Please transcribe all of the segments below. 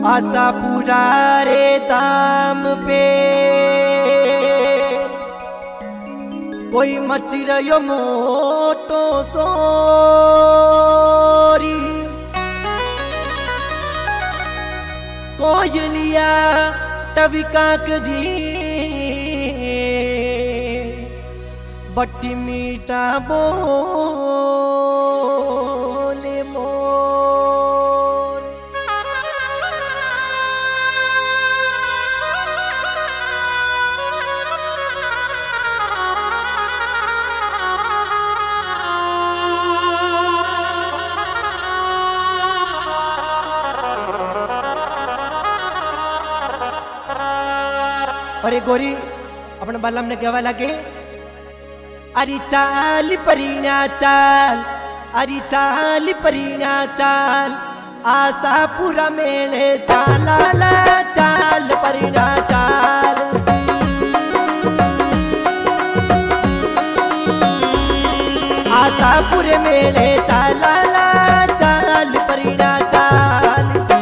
आशा पूरा रे दाम पे कोई मच रहो मोटो सोरी कोयलिया टविका करी बट्टी मीठा बोले मोर। अरे गोरी अपने बालम ने कहवा लगे अरे चाल परिणा चाल, अरे चाल परिणा चाल, आशा पूरा मेले चाला ला चाल परिणा चाल। आशा पूरे मेले चाला ला चाल परिणा चाल।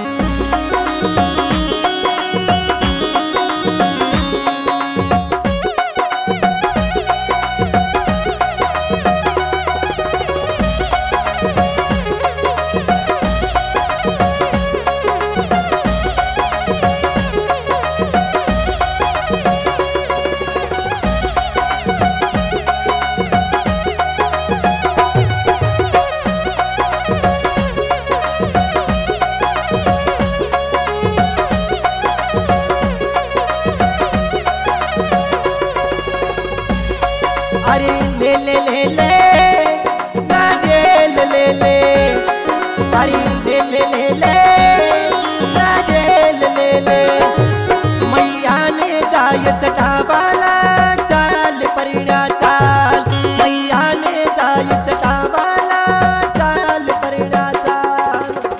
अरे ले ले ले ले ना ले ले ले ले, अरे ले ले ले ले ना ले ले ले ले, मैया ने जाय चटावाला चाल परिणा चाल, मैया ने जाय चटावाला चाल परिणा चाल।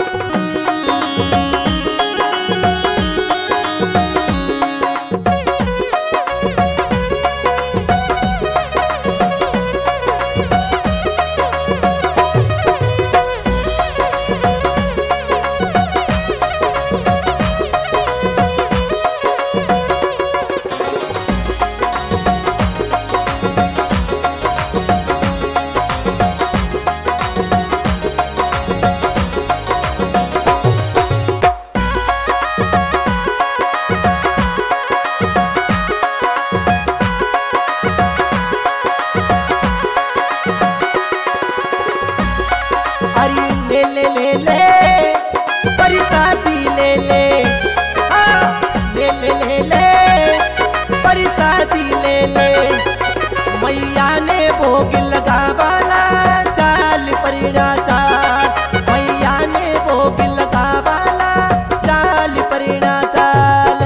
ले ले ले ले परिसादी ले ले, ले ले ले ले परिसादी ले ले, मैया ने भोग लगावाला चाल परिणा चाल, मैया ने भोग लगावाला चाल परिणा चाल।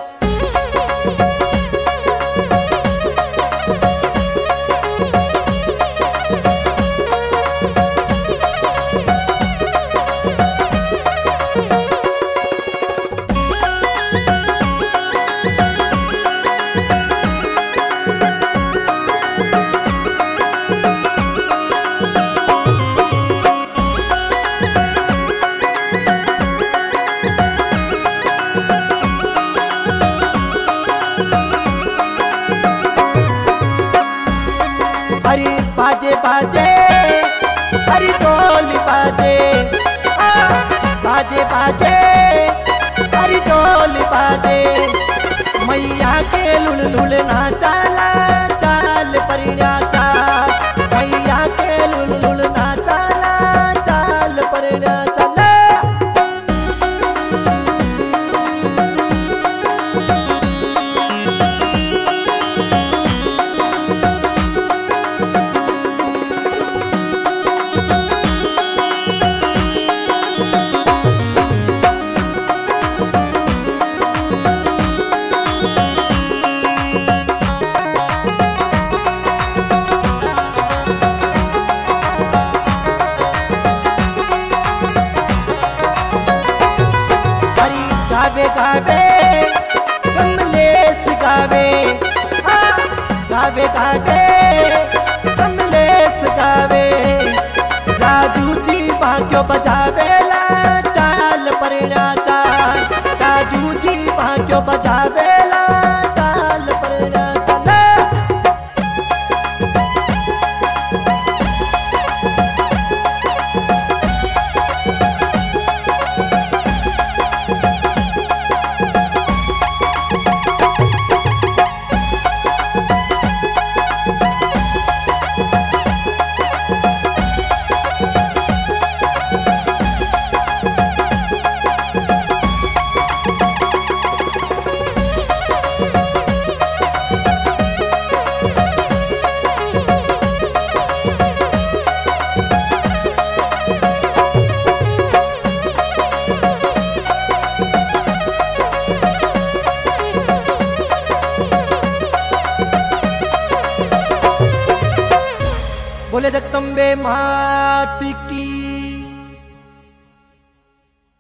हरी बाजे बाजे हरी ढोल बाजे, बाजे बाजे हरी ढोल बाजे, मैया के लुल लुल ना चाला चाल परिणा चाल, मैया के लुल लुल ना चाला चाल परिणा चाल। गावे गावे कमलेश गावे, गावे गावे कमलेश गावे, राजू जी बांक्यो बजावेला चाल परिणा चाल। जीवा क्यों बजावेला चाल पर रखला। बोले जगदम्बे मात की